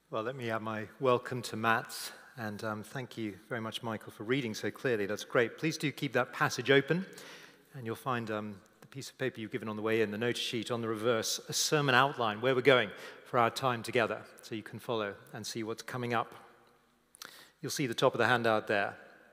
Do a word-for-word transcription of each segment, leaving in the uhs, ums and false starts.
Well, let me add my welcome to Matt, and um, thank you very much, Michael, for reading so clearly. That's great. Please do keep that passage open, and you'll find um, the piece of paper you've given on the way in, the notice sheet on the reverse, a sermon outline, where we're going for our time together, so you can follow and see what's coming up. You'll see the top of the handout there.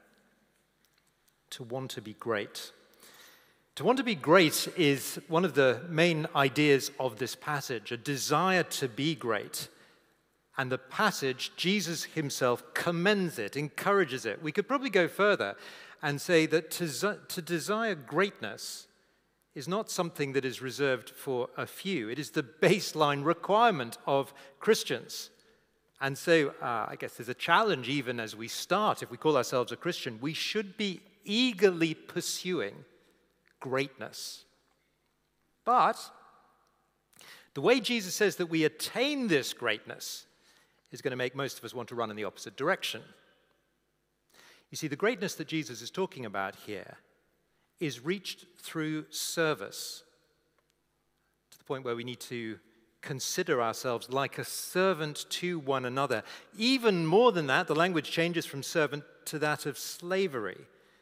To want to be great. To want to be great is one of the main ideas of this passage, a desire to be great. And the passage, Jesus himself commends it, encourages it. We could probably go further and say that to, to desire greatness is not something that is reserved for a few. It is the baseline requirement of Christians. And so uh, I guess there's a challenge even as we start. If we call ourselves a Christian, we should be eagerly pursuing greatness. But the way Jesus says that we attain this greatness is going to make most of us want to run in the opposite direction. You see, the greatness that Jesus is talking about here is reached through service, to the point where we need to consider ourselves like a servant to one another. Even more than that, the language changes from servant to that of slavery.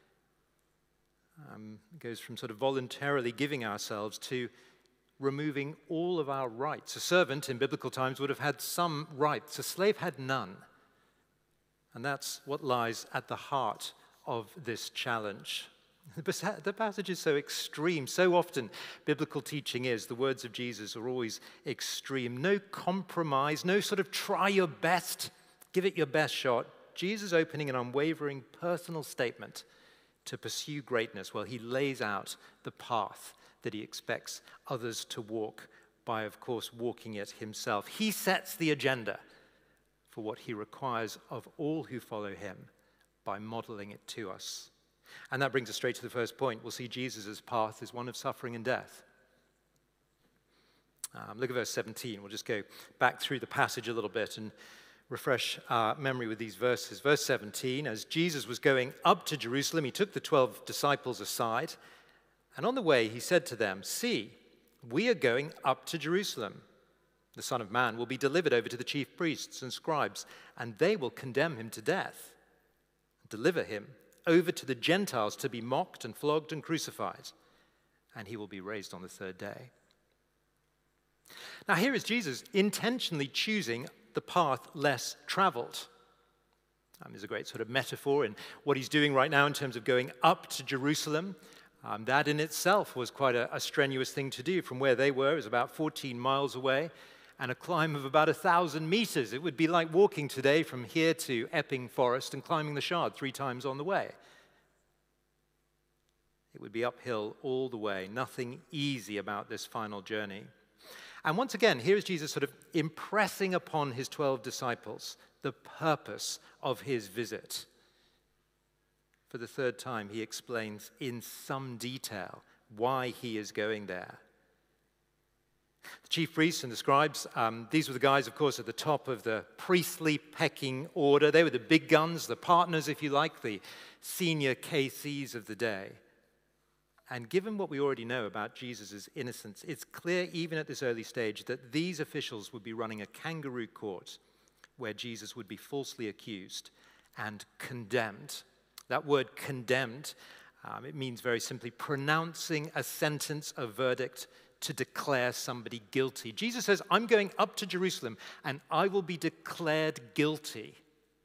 Um, it goes from sort of voluntarily giving ourselves to removing all of our rights. A servant in biblical times would have had some rights. A slave had none. And that's what lies at the heart of this challenge. The passage is so extreme. So often biblical teaching is, the words of Jesus are always extreme. No compromise, no sort of try your best, give it your best shot. Jesus opening an unwavering personal statement to pursue greatness while he lays out the path that he expects others to walk by, of course, walking it himself. He sets the agenda for what he requires of all who follow him by modeling it to us. And that brings us straight to the first point. We'll see Jesus' path is one of suffering and death. Um, look at verse seventeen. We'll just go back through the passage a little bit and refresh our memory with these verses. Verse seventeen, as Jesus was going up to Jerusalem, he took the twelve disciples aside, and on the way he said to them, "See, we are going up to Jerusalem. The Son of Man will be delivered over to the chief priests and scribes, and they will condemn him to death, and deliver him over to the Gentiles to be mocked and flogged and crucified, and he will be raised on the third day." Now here is Jesus intentionally choosing the path less traveled. Um, there's a great sort of metaphor in what he's doing right now in terms of going up to Jerusalem. Um, that in itself was quite a, a strenuous thing to do. From where they were, it was about fourteen miles away, and a climb of about a thousand meters. It would be like walking today from here to Epping Forest and climbing the Shard three times on the way. It would be uphill all the way. Nothing easy about this final journey. And once again, here is Jesus sort of impressing upon his twelve disciples the purpose of his visit. For the third time, he explains in some detail why he is going there. The chief priests and the scribes, um, these were the guys, of course, at the top of the priestly pecking order. They were the big guns, the partners, if you like, the senior K Cs of the day. And given what we already know about Jesus' innocence, it's clear even at this early stage that these officials would be running a kangaroo court where Jesus would be falsely accused and condemned. That word condemned, um, it means very simply pronouncing a sentence, a verdict, to declare somebody guilty. Jesus says, I'm going up to Jerusalem and I will be declared guilty.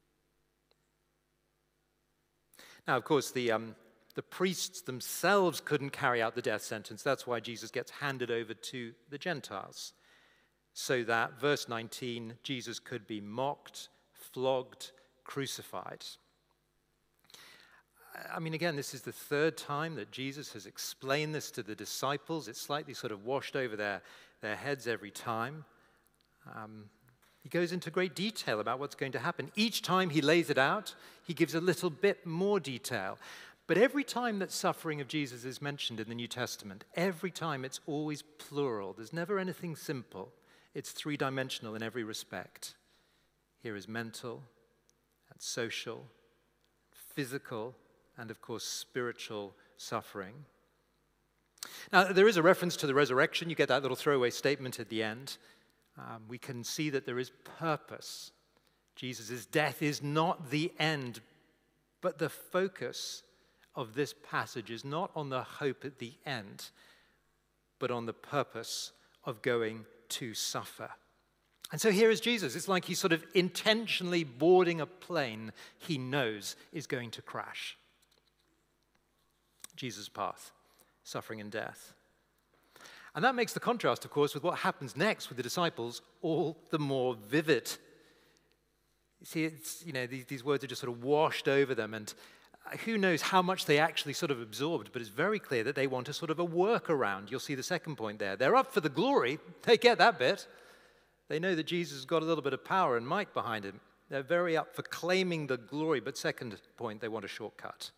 Now, of course, the, um, the priests themselves couldn't carry out the death sentence. That's why Jesus gets handed over to the Gentiles. So that, verse nineteen, Jesus could be mocked, flogged, crucified. I mean, again, this is the third time that Jesus has explained this to the disciples. It's slightly sort of washed over their, their heads every time. Um, he goes into great detail about what's going to happen. Each time he lays it out, he gives a little bit more detail. But every time that suffering of Jesus is mentioned in the New Testament, every time it's always plural. There's never anything simple. It's three-dimensional in every respect. Here is mental and social, physical, and of course, spiritual suffering. Now, there is a reference to the resurrection. You get that little throwaway statement at the end. Um, we can see that there is purpose Jesus' death is not the end, but the focus of this passage is not on the hope at the end, but on the purpose of going to suffer. And so here is Jesus. It's like he's sort of intentionally boarding a plane he knows is going to crash. Jesus' path, suffering and death. And that makes the contrast, of course, with what happens next with the disciples all the more vivid. You see, it's, you know, these, these words are just sort of washed over them, and who knows how much they actually sort of absorbed, but it's very clear that they want a sort of a workaround. You'll see the second point there. They're up for the glory. They get that bit. They know that Jesus has got a little bit of power and might behind him. They're very up for claiming the glory, but second point, they want a shortcut.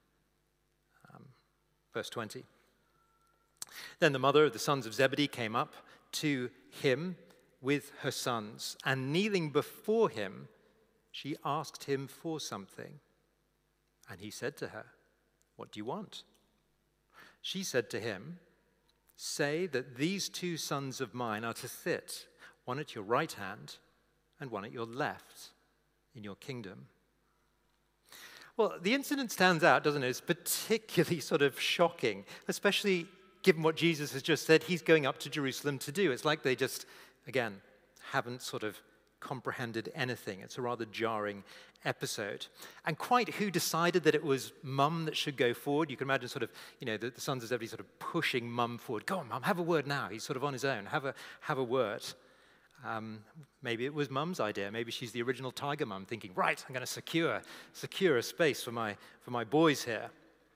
Um, verse twenty. Then the mother of the sons of Zebedee came up to him with her sons, and kneeling before him, she asked him for something. And he said to her, "What do you want?" She said to him, "Say that these two sons of mine are to sit, one at your right hand and one at your left, in your kingdom." Well, the incident stands out, doesn't it? It's particularly sort of shocking, especially given what Jesus has just said he's going up to Jerusalem to do. It's like they just, again, haven't sort of comprehended anything. It's a rather jarring episode. And quite who decided that it was Mum that should go forward? You can imagine sort of, you know, the, the sons of Zebedee sort of pushing Mum forward. Go on, Mum, have a word now. He's sort of on his own. Have a, have a word. Um, maybe it was Mum's idea. Maybe she's the original tiger mum thinking, right, I'm going to secure, secure a space for my, for my boys here.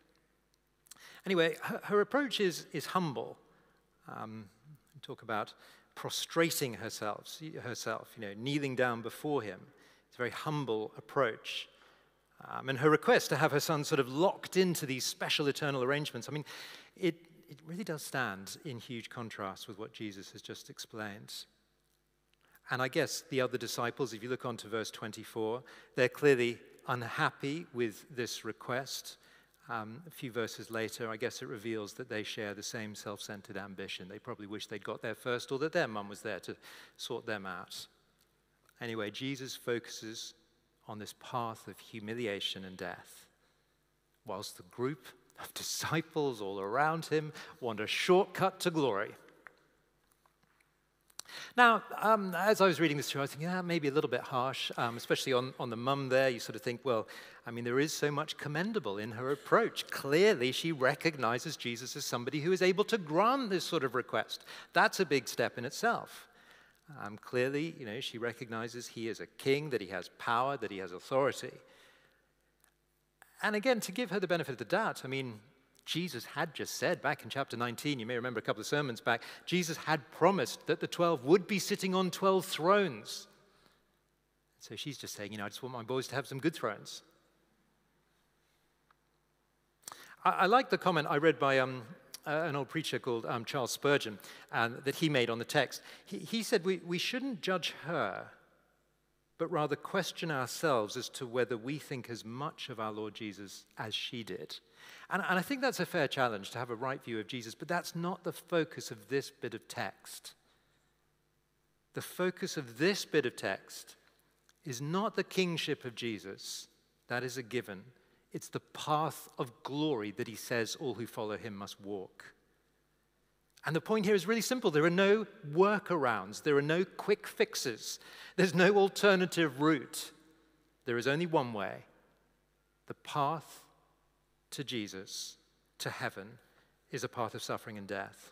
Anyway, her, her approach is, is humble. Um, talk about prostrating herself, herself, you know, kneeling down before him. It's a very humble approach. Um, and her request to have her son sort of locked into these special eternal arrangements, I mean, it, it really does stand in huge contrast with what Jesus has just explained. And I guess the other disciples, if you look on to verse twenty-four, they're clearly unhappy with this request. Um, a few verses later, I guess it reveals that they share the same self-centered ambition. They probably wish they'd got there first, or that their mum was there to sort them out. Anyway, Jesus focuses on this path of humiliation and death, whilst the group of disciples all around him want a shortcut to glory. Now, um, as I was reading this through, I was thinking, yeah, maybe a little bit harsh, um, especially on, on the mum there. You sort of think, well, I mean, there is so much commendable in her approach. Clearly, she recognizes Jesus as somebody who is able to grant this sort of request. That's a big step in itself. Um, clearly, you know, she recognizes he is a king, that he has power, that he has authority. And again, to give her the benefit of the doubt, I mean, Jesus had just said back in chapter nineteen, you may remember a couple of sermons back, Jesus had promised that the twelve would be sitting on twelve thrones. So she's just saying, you know, I just want my boys to have some good thrones. I, I like the comment I read by um, uh, an old preacher called um, Charles Spurgeon um, that he made on the text. He, he said, we, we shouldn't judge her, but rather question ourselves as to whether we think as much of our Lord Jesus as she did. And, and I think that's a fair challenge, to have a right view of Jesus, but that's not the focus of this bit of text. The focus of this bit of text is not the kingship of Jesus. That is a given. It's the path of glory that he says all who follow him must walk. And the point here is really simple. There are no workarounds. There are no quick fixes. There's no alternative route. There is only one way. The path to Jesus, to heaven, is a path of suffering and death.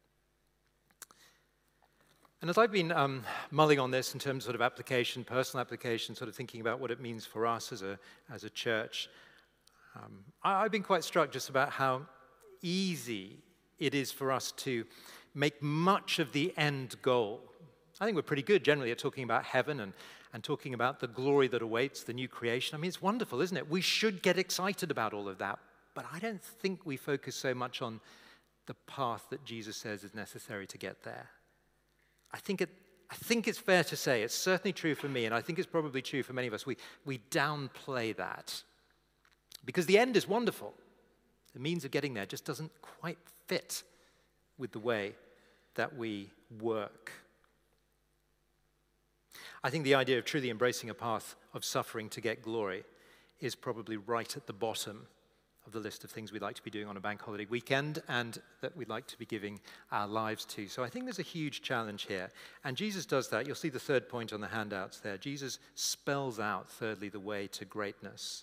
And as I've been um, mulling on this in terms of sort of application, personal application, sort of thinking about what it means for us as a, as a church, um, I, I've been quite struck just about how easy it is for us to make much of the end goal. I think we're pretty good generally at talking about heaven and, and talking about the glory that awaits, the new creation. I mean, it's wonderful, isn't it? We should get excited about all of that. But I don't think we focus so much on the path that Jesus says is necessary to get there. I think, it, I think it's fair to say, it's certainly true for me, and I think it's probably true for many of us, we, we downplay that. Because the end is wonderful. The means of getting there just doesn't quite fit with the way that we work. I think the idea of truly embracing a path of suffering to get glory is probably right at the bottom of the list of things we'd like to be doing on a bank holiday weekend and that we'd like to be giving our lives to. So I think there's a huge challenge here. And Jesus does that. You'll see the third point on the handouts there. Jesus spells out, thirdly, the way to greatness.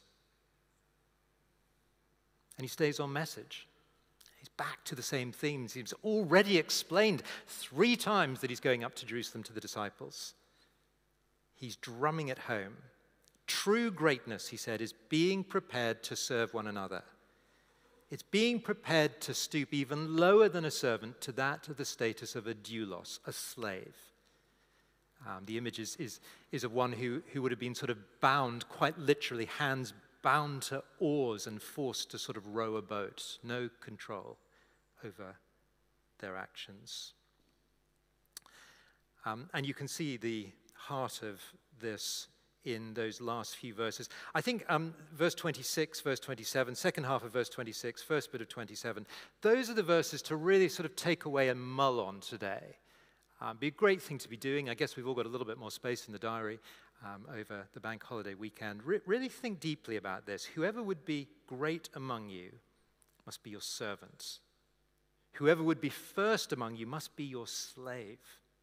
And he stays on message. He's back to the same themes. He's already explained three times that he's going up to Jerusalem to the disciples. He's drumming it home. True greatness, he said, is being prepared to serve one another. It's being prepared to stoop even lower than a servant to that of the status of a doulos, a slave. Um, the image is, is, is of one who, who would have been sort of bound, quite literally, hands bound to oars and forced to sort of row a boat. No control over their actions. Um, and you can see the heart of this in those last few verses. I think um, verse twenty-six, verse twenty-seven, second half of verse twenty-six, first bit of twenty-seven, those are the verses to really sort of take away and mull on today. Um, be a great thing to be doing. I guess we've all got a little bit more space in the diary um, over the bank holiday weekend. Re- really think deeply about this. Whoever would be great among you must be your servant. Whoever would be first among you must be your slave.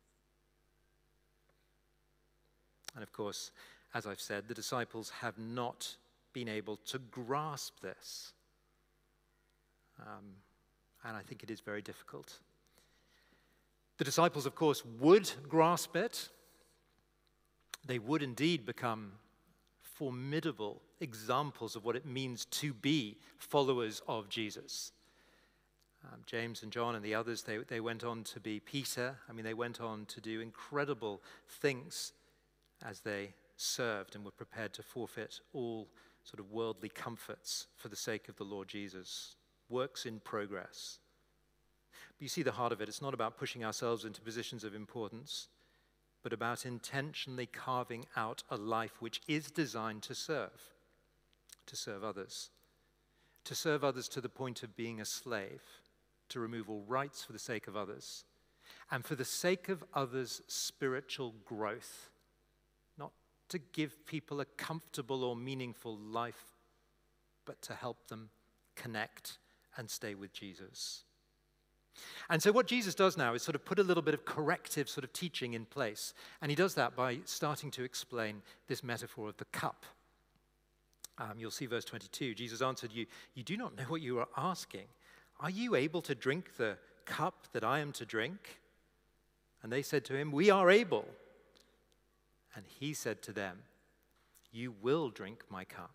And of course, as I've said, the disciples have not been able to grasp this. Um, and I think it is very difficult. The disciples, of course, would grasp it. They would indeed become formidable examples of what it means to be followers of Jesus. Um, James and John and the others, they, they went on to be Peter. I mean, they went on to do incredible things as they served and were prepared to forfeit all sort of worldly comforts for the sake of the Lord Jesus. Works in progress. But you see the heart of it. It's not about pushing ourselves into positions of importance, but about intentionally carving out a life which is designed to serve, to serve others, to serve others to the point of being a slave, to remove all rights for the sake of others, and for the sake of others' spiritual growth. To give people a comfortable or meaningful life, but to help them connect and stay with Jesus. And so what Jesus does now is sort of put a little bit of corrective sort of teaching in place. And he does that by starting to explain this metaphor of the cup. Um, you'll see verse twenty-two. Jesus answered, you, you do not know what you are asking. Are you able to drink the cup that I am to drink? And they said to him, we are able. And he said to them, you will drink my cup.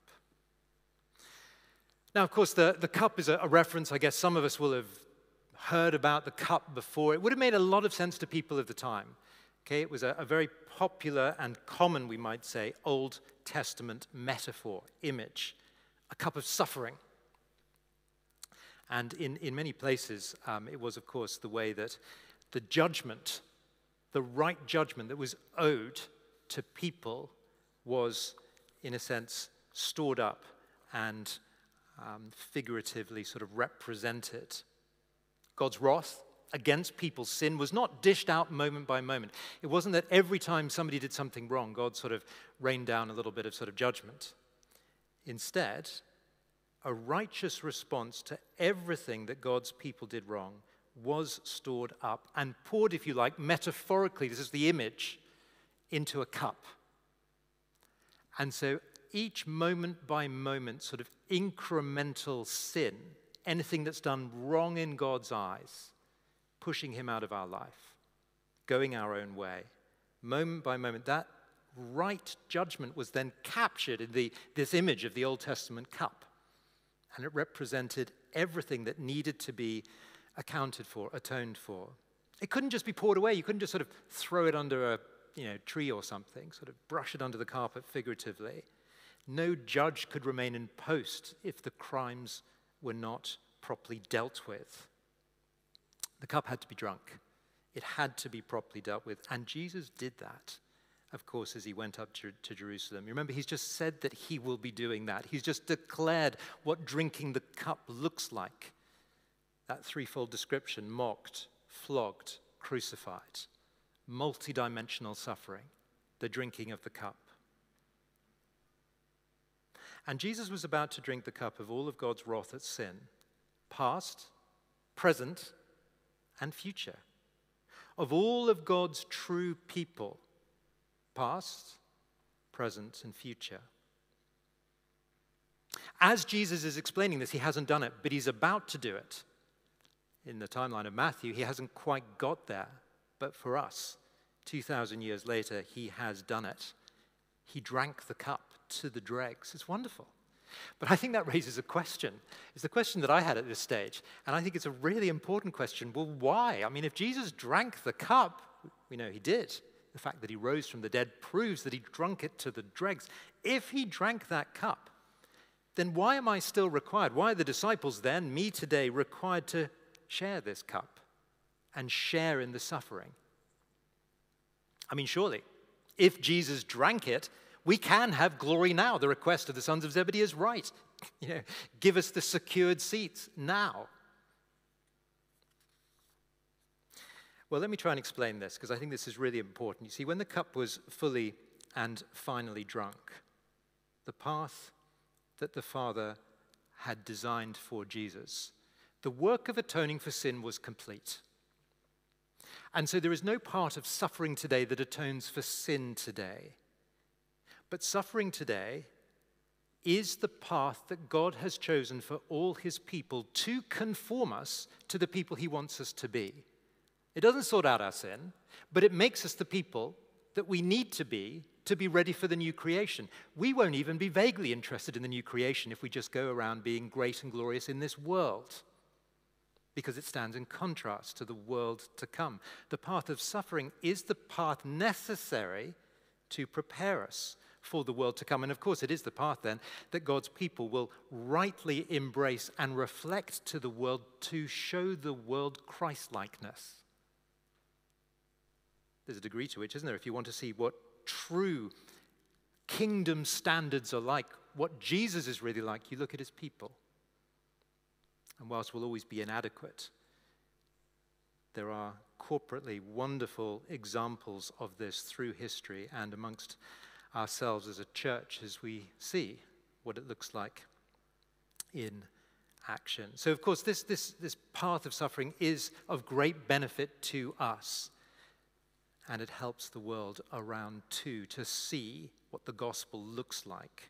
Now, of course, the, the cup is a, a reference. I guess some of us will have heard about the cup before. It would have made a lot of sense to people of the time. Okay, it was a, a very popular and common, we might say, Old Testament metaphor, image, a cup of suffering. And in, in many places, um, it was, of course, the way that the judgment, the right judgment that was owed to people was, in a sense, stored up and um, figuratively sort of represented. God's wrath against people's sin was not dished out moment by moment. It wasn't that every time somebody did something wrong, God sort of rained down a little bit of sort of judgment. Instead, a righteous response to everything that God's people did wrong was stored up and poured, if you like, metaphorically, this is the image, into a cup. And so each moment by moment sort of incremental sin, anything that's done wrong in God's eyes, pushing him out of our life, going our own way, moment by moment, that right judgment was then captured in the, this image of the Old Testament cup. And it represented everything that needed to be accounted for, atoned for. It couldn't just be poured away. You couldn't just sort of throw it under a you know, tree or something, sort of brush it under the carpet figuratively. No judge could remain in post if the crimes were not properly dealt with. The cup had to be drunk. It had to be properly dealt with. And Jesus did that, of course, as he went up to, to Jerusalem. You remember, he's just said that he will be doing that. He's just declared what drinking the cup looks like. That threefold description: mocked, flogged, crucified. Multi-dimensional suffering. the drinking of the cup. And Jesus was about to drink the cup of all of God's wrath at sin, past, present, and future. Of all of God's true people, past, present, and future. As Jesus is explaining this, he hasn't done it, but he's about to do it. In the timeline of Matthew, he hasn't quite got there. But for us, two thousand years later, he has done it. He drank the cup to the dregs. It's wonderful. But I think that raises a question. It's the question that I had at this stage. And I think it's a really important question. Well, why? I mean, if Jesus drank the cup, we know he did. The fact that he rose from the dead proves that he drank it to the dregs. If he drank that cup, then why am I still required? Why are the disciples then, me today, required to share this cup and share in the suffering? I mean, surely, if Jesus drank it, we can have glory now. The request of the sons of Zebedee is right. You know, give us the secured seats now. Well, let me try and explain this, because I think this is really important. You see, when the cup was fully and finally drunk, the path that the Father had designed for Jesus, the work of atoning for sin was complete. And so there is no part of suffering today that atones for sin today. But suffering today is the path that God has chosen for all his people to conform us to the people he wants us to be. It doesn't sort out our sin, but it makes us the people that we need to be to be ready for the new creation. We won't even be vaguely interested in the new creation if we just go around being great and glorious in this world, because it stands in contrast to the world to come. The path of suffering is the path necessary to prepare us for the world to come. And of course, it is the path then that God's people will rightly embrace and reflect to the world to show the world Christ-likeness. There's a degree to which, isn't there? If you want to see what true kingdom standards are like, what Jesus is really like, you look at his people. And whilst we'll always be inadequate, there are corporately wonderful examples of this through history and amongst ourselves as a church as we see what it looks like in action. So, of course, this, this, this path of suffering is of great benefit to us. And it helps the world around too to see what the gospel looks like.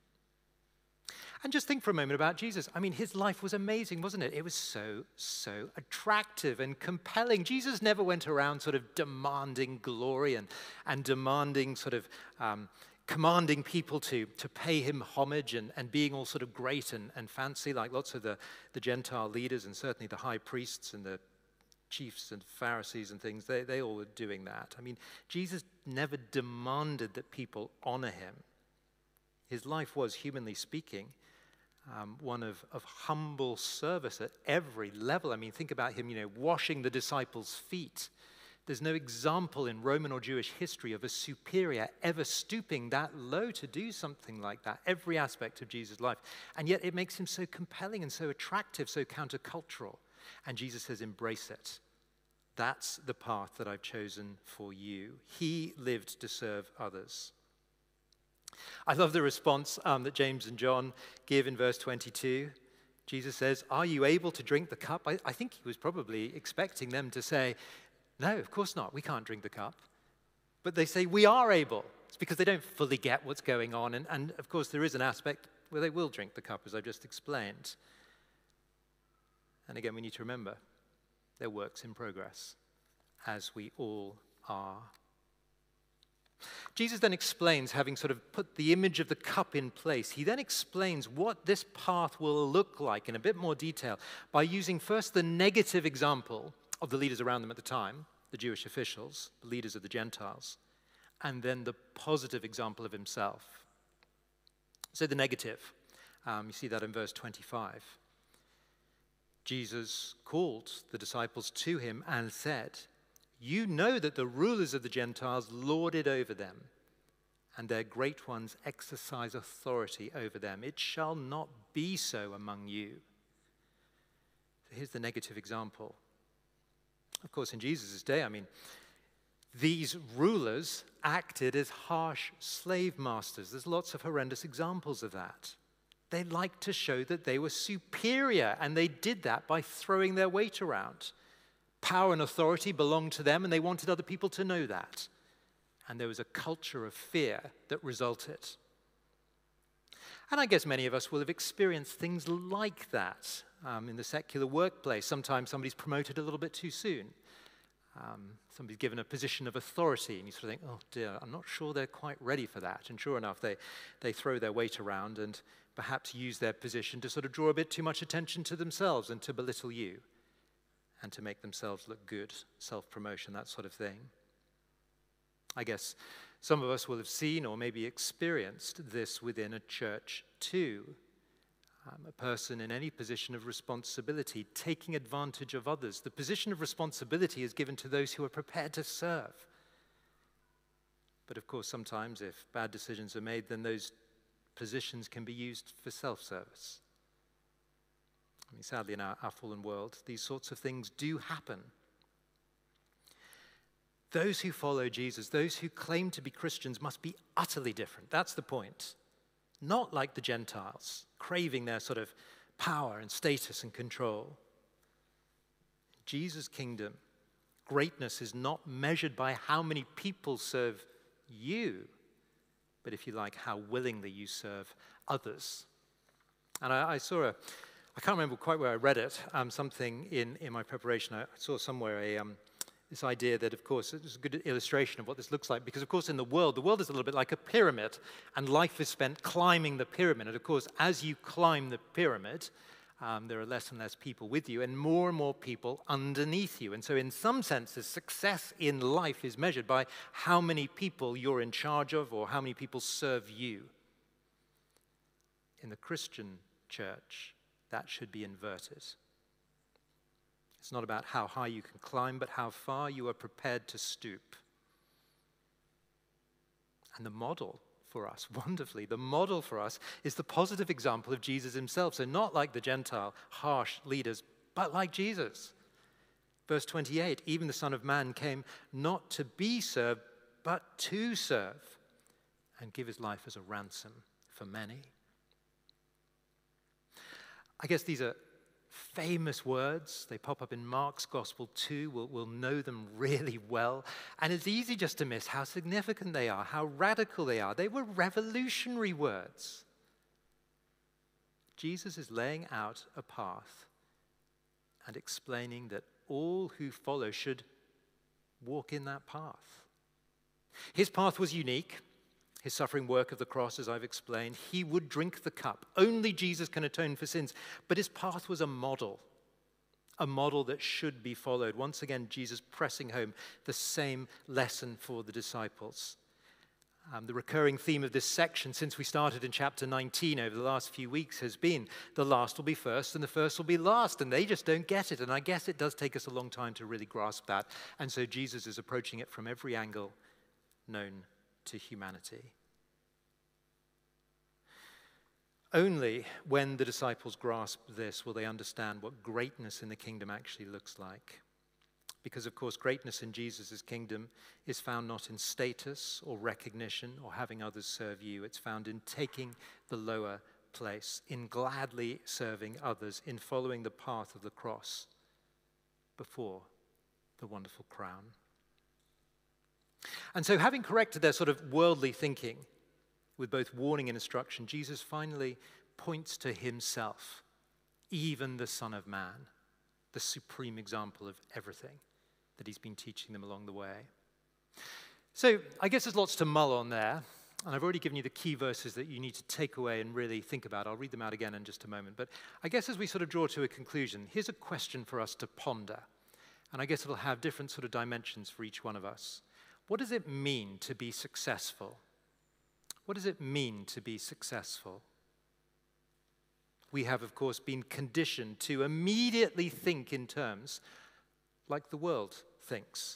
And just think for a moment about Jesus. I mean, his life was amazing, wasn't it? It was so, so attractive and compelling. Jesus never went around sort of demanding glory and, and demanding sort of um, commanding people to, to pay him homage and, and being all sort of great and, and fancy like lots of the, the Gentile leaders and certainly the high priests and the chiefs and Pharisees and things. They, they all were doing that. I mean, Jesus never demanded that people honor him. His life was, humanly speaking, Um, one of, of humble service at every level. I mean, think about him, you know, washing the disciples' feet. There's no example in Roman or Jewish history of a superior ever stooping that low to do something like that. Every aspect of Jesus' life. And yet it makes him so compelling and so attractive, so countercultural. And Jesus says, embrace it. That's the path that I've chosen for you. He lived to serve others. I love the response um, that James and John give in verse twenty-two. Jesus says, are you able to drink the cup? I, I think he was probably expecting them to say, no, of course not. We can't drink the cup. But they say, we are able. It's because they don't fully get what's going on. And, and of course, there is an aspect where they will drink the cup, as I've just explained. And again, we need to remember, they're works in progress, as we all are. Jesus then explains, having sort of put the image of the cup in place, he then explains what this path will look like in a bit more detail by using first the negative example of the leaders around them at the time, the Jewish officials, the leaders of the Gentiles, and then the positive example of himself. So the negative, um, you see that in verse twenty-five. Jesus called the disciples to him and said, you know that the rulers of the Gentiles lord it over them, and their great ones exercise authority over them. It shall not be so among you. So here's the negative example. Of course, in Jesus' day, I mean, These rulers acted as harsh slave masters. There's lots of horrendous examples of that. They liked to show that they were superior, and they did that by throwing their weight around. Power and authority belonged to them, and they wanted other people to know that. And there was a culture of fear that resulted. And I guess many of us will have experienced things like that um, in the secular workplace. Sometimes somebody's promoted a little bit too soon. Um, somebody's given a position of authority, and you sort of think, oh dear, I'm not sure they're quite ready for that. And sure enough, they, they throw their weight around and perhaps use their position to sort of draw a bit too much attention to themselves and to belittle you and to make themselves look good, self-promotion, that sort of thing. I guess some of us will have seen or maybe experienced this within a church too. Um, a person in any position of responsibility taking advantage of others. The position of responsibility is given to those who are prepared to serve. But of course, sometimes if bad decisions are made, then those positions can be used for self-service. I mean, sadly, in our, our fallen world, these sorts of things do happen. Those who follow Jesus, those who claim to be Christians, must be utterly different. That's the point. Not like the Gentiles, craving their sort of power and status and control. In Jesus' kingdom, greatness is not measured by how many people serve you, but if you like, how willingly you serve others. And I, I saw a, I can't remember quite where I read it, um, something in, in my preparation. I saw somewhere a... Um, This idea that, of course, it's a good illustration of what this looks like. Because, of course, in the world, the world is a little bit like a pyramid, and life is spent climbing the pyramid. And, of course, as you climb the pyramid, um, there are less and less people with you, and more and more people underneath you. And so, in some senses, success in life is measured by how many people you're in charge of or how many people serve you. In the Christian church, that should be inverted. It's not about how high you can climb, but how far you are prepared to stoop. And the model for us, wonderfully, the model for us is the positive example of Jesus himself. So not like the Gentile, harsh leaders, but like Jesus. Verse twenty-eight, even the Son of Man came not to be served, but to serve and give his life as a ransom for many. I guess these are famous words. They pop up in Mark's Gospel too. We'll, we'll know them really well. And it's easy just to miss how significant they are, how radical they are. They were revolutionary words. Jesus is laying out a path and explaining that all who follow should walk in that path. His path was unique. His suffering work of the cross, as I've explained, he would drink the cup. Only Jesus can atone for sins. But his path was a model, a model that should be followed. Once again, Jesus pressing home the same lesson for the disciples. Um, the recurring theme of this section since we started in chapter nineteen over the last few weeks has been the last will be first and the first will be last, and they just don't get it. And I guess it does take us a long time to really grasp that. And so Jesus is approaching it from every angle known to humanity. Only when the disciples grasp this will they understand what greatness in the kingdom actually looks like. Because, of course, greatness in Jesus' kingdom is found not in status or recognition or having others serve you. It's found in taking the lower place, in gladly serving others, in following the path of the cross before the wonderful crown. And so, having corrected their sort of worldly thinking with both warning and instruction, Jesus finally points to himself, even the Son of Man, the supreme example of everything that he's been teaching them along the way. So, I guess there's lots to mull on there, and I've already given you the key verses that you need to take away and really think about. I'll read them out again in just a moment. But I guess as we sort of draw to a conclusion, here's a question for us to ponder, and I guess it'll have different sort of dimensions for each one of us. What does it mean to be successful? What does it mean to be successful? We have, of course, been conditioned to immediately think in terms like the world thinks.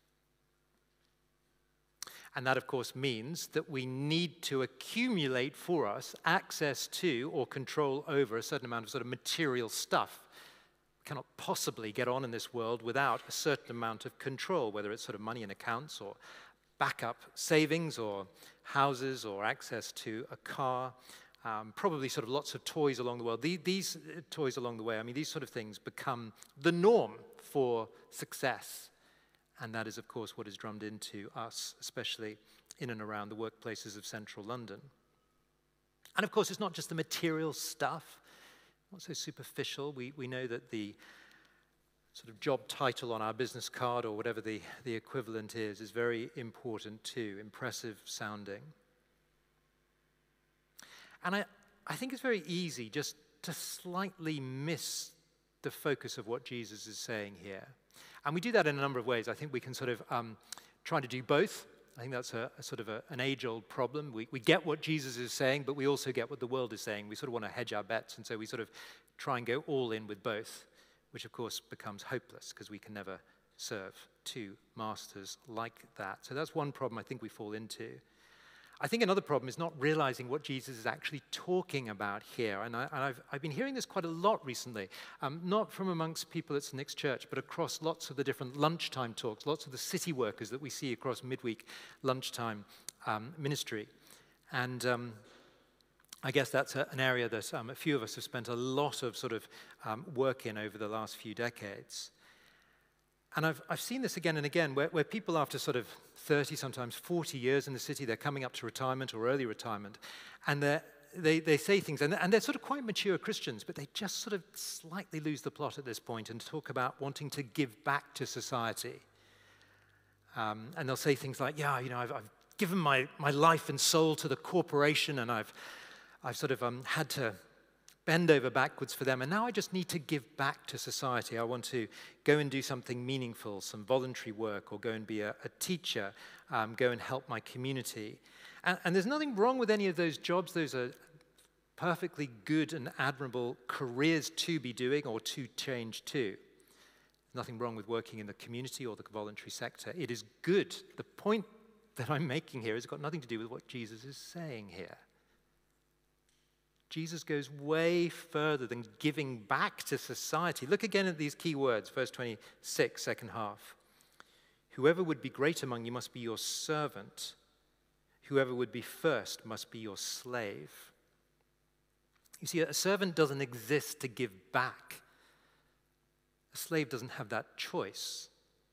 And that, of course, means that we need to accumulate for us access to or control over a certain amount of sort of material stuff cannot possibly get on in this world without a certain amount of control, whether it's sort of money in accounts or backup savings or houses or access to a car, um, probably sort of lots of toys along the world. These, these uh, toys along the way, I mean, these sort of things become the norm for success. And that is, of course, what is drummed into us, especially in and around the workplaces of central London. And of course, it's not just the material stuff, not so superficial. We, we know that the sort of job title on our business card or whatever the, the equivalent is, is very important too, impressive sounding. And I, I think it's very easy just to slightly miss the focus of what Jesus is saying here. And we do that in a number of ways. I think we can sort of um, try to do both. I think that's a, a sort of a, an age-old problem. We, we get what Jesus is saying, but we also get what the world is saying. We sort of want to hedge our bets, and so we sort of try and go all in with both, which of course becomes hopeless because we can never serve two masters like that. So that's one problem I think we fall into. I think another problem is not realizing what Jesus is actually talking about here. And, I, and I've, I've been hearing this quite a lot recently, um, not from amongst people at Saint Nick's Church, but across lots of the different lunchtime talks, lots of the city workers that we see across midweek lunchtime um, ministry. And um, I guess that's a, an area that um, a few of us have spent a lot of sort of um, work in over the last few decades. And I've, I've seen this again and again, where, where people after sort of thirty, sometimes forty years in the city, they're coming up to retirement or early retirement, and they, they say things, and, and they're sort of quite mature Christians, but they just sort of slightly lose the plot at this point and talk about wanting to give back to society. Um, and they'll say things like, yeah, you know, I've, I've given my, my life and soul to the corporation, and I've, I've sort of um, had to bend over backwards for them, and now I just need to give back to society. I want to go and do something meaningful, some voluntary work, or go and be a, a teacher, um, go and help my community. And, and there's nothing wrong with any of those jobs. Those are perfectly good and admirable careers to be doing or to change to. Nothing wrong with working in the community or the voluntary sector. It is good. The point that I'm making here has got nothing to do with what Jesus is saying here. Jesus goes way further than giving back to society. Look again at these key words, verse twenty-six, second half. Whoever would be great among you must be your servant. Whoever would be first must be your slave. You see, a servant doesn't exist to give back. A slave doesn't have that choice.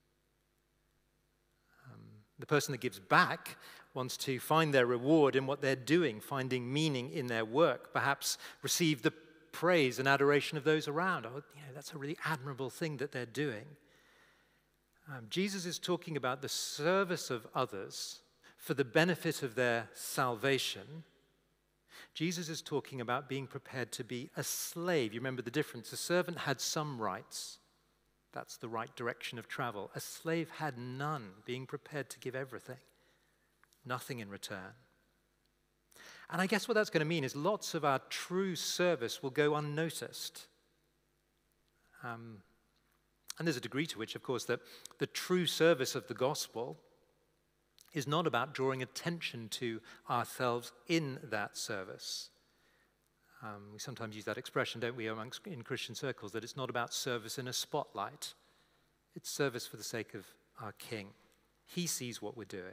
Um, the person that gives back wants to find their reward in what they're doing, finding meaning in their work, perhaps receive the praise and adoration of those around. Oh, you know, that's a really admirable thing that they're doing. Um, Jesus is talking about the service of others for the benefit of their salvation. Jesus is talking about being prepared to be a slave. You remember the difference. A servant had some rights. That's the right direction of travel. A slave had none, being prepared to give everything. Nothing in return. And I guess what that's going to mean is lots of our true service will go unnoticed. Um, and there's a degree to which, of course, that the true service of the gospel is not about drawing attention to ourselves in that service. Um, we sometimes use that expression, don't we, amongst in Christian circles, that it's not about service in a spotlight. It's service for the sake of our King. He sees what we're doing.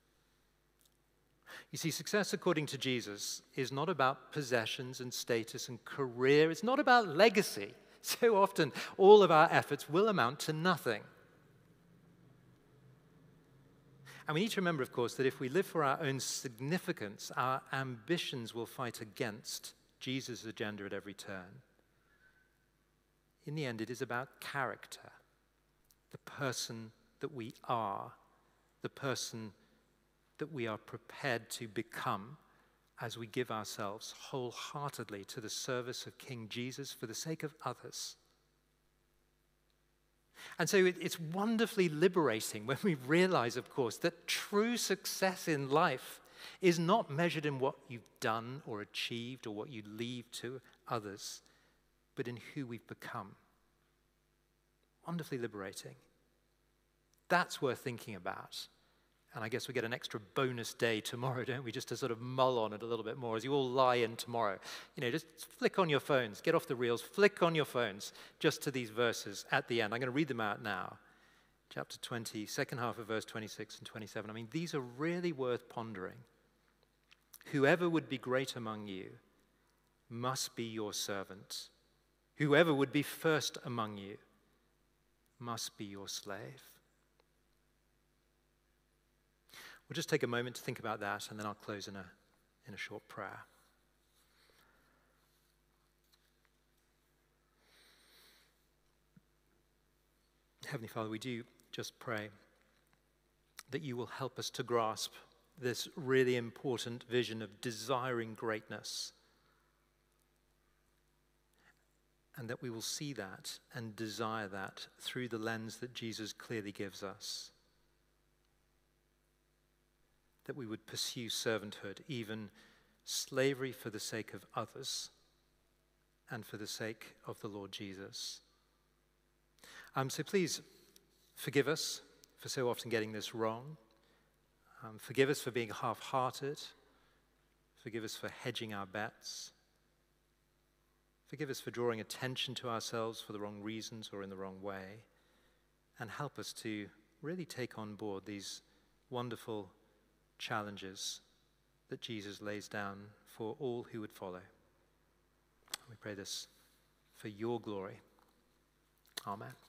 You see, success according to Jesus is not about possessions and status and career. It's not about legacy. So often, all of our efforts will amount to nothing. And we need to remember, of course, that if we live for our own significance, our ambitions will fight against Jesus' agenda at every turn. In the end, it is about character, the person that we are, the person that we are prepared to become as we give ourselves wholeheartedly to the service of King Jesus for the sake of others. And so it, it's wonderfully liberating when we realize, of course, that true success in life is not measured in what you've done or achieved or what you leave to others, but in who we've become. Wonderfully liberating. That's worth thinking about. And I guess we get an extra bonus day tomorrow, don't we, just to sort of mull on it a little bit more as you all lie in tomorrow. You know, just flick on your phones, get off the reels, flick on your phones just to these verses at the end. I'm going to read them out now. Chapter twenty, second half of verse twenty-six and twenty-seven. I mean, these are really worth pondering. Whoever would be great among you must be your servant. Whoever would be first among you must be your slave. We'll just take a moment to think about that, and then I'll close in a, in a short prayer. Heavenly Father, we do just pray that you will help us to grasp this really important vision of desiring greatness, and that we will see that and desire that through the lens that Jesus clearly gives us. That we would pursue servanthood, even slavery for the sake of others and for the sake of the Lord Jesus. Um, so please forgive us for so often getting this wrong. Um, forgive us for being half-hearted. Forgive us for hedging our bets. Forgive us for drawing attention to ourselves for the wrong reasons or in the wrong way. And help us to really take on board these wonderful challenges that Jesus lays down for all who would follow. We pray this for your glory. Amen.